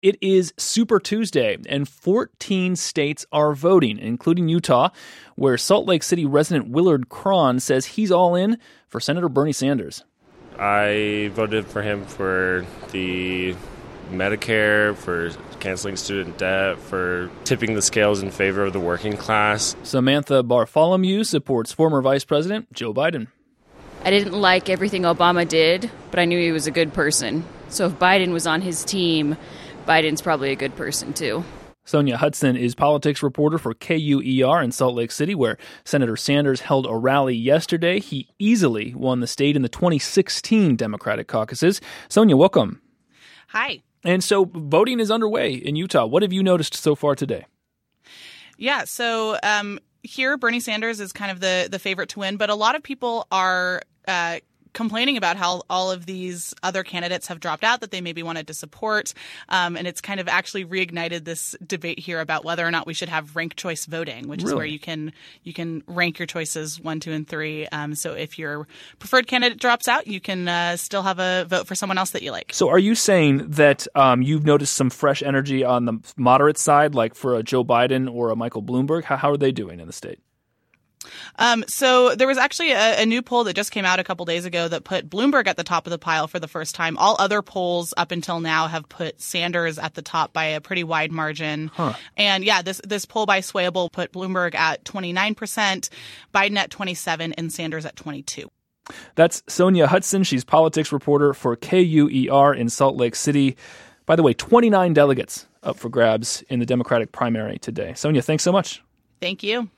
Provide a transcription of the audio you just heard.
It is Super Tuesday, and 14 states are voting, including Utah, where Salt Lake City resident Willard Cron says he's all in for Senator Bernie Sanders. I voted for him for the Medicare, for canceling student debt, for tipping the scales in favor of the working class. Samantha Bartholomew supports former Vice President Joe Biden. I didn't like everything Obama did, but I knew he was a good person. So if Biden was on his team, Biden's probably a good person, too. Sonia Hudson is politics reporter for KUER in Salt Lake City, where Senator Sanders held a rally yesterday. He easily won the state in the 2016 Democratic caucuses. Sonia, welcome. Hi. And so voting is underway in Utah. What have you noticed so far today? Yeah, so here Bernie Sanders is kind of the favorite to win, but a lot of people are complaining about how all of these other candidates have dropped out that they maybe wanted to support. And it's kind of actually reignited this debate here about whether or not we should have ranked choice voting, which is where you can rank your choices 1, 2, and 3. So if your preferred candidate drops out, you can still have a vote for someone else that you like. So are you saying that you've noticed some fresh energy on the moderate side, like for a Joe Biden or a Michael Bloomberg? How are they doing in the state? So there was actually a new poll that just came out a couple days ago that put Bloomberg at the top of the pile for the first time. All other polls up until now have put Sanders at the top by a pretty wide margin. And yeah, this poll by Swayable put Bloomberg at 29%, Biden at 27%, and Sanders at 22%. That's Sonia Hudson. She's politics reporter for KUER in Salt Lake City. By the way, 29 delegates up for grabs in the Democratic primary today. Sonia, thanks so much. Thank you.